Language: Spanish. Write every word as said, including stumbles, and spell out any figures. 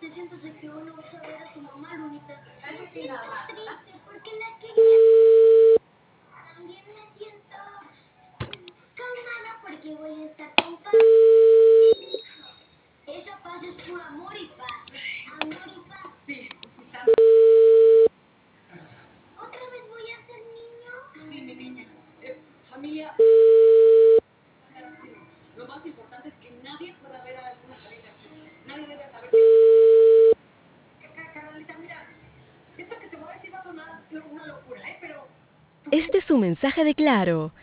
triste, sientes de que uno vas a ver a tu mamá, Lunita. Me siento triste porque la quería. También me siento calmada porque voy a estar con paz. Esa paz es puro amor y paz. Amor y paz. Sí, tanto. ¿Otra vez voy a ser niño? Sí, mi niña. Eh, familia. Lo más importante es que nadie pueda ver a alguna pareja así. Nadie debe saber que... Carolita, mira, esto que te voy a decir va a sonar una locura, ¿eh? Pero... Este es un mensaje de Claro.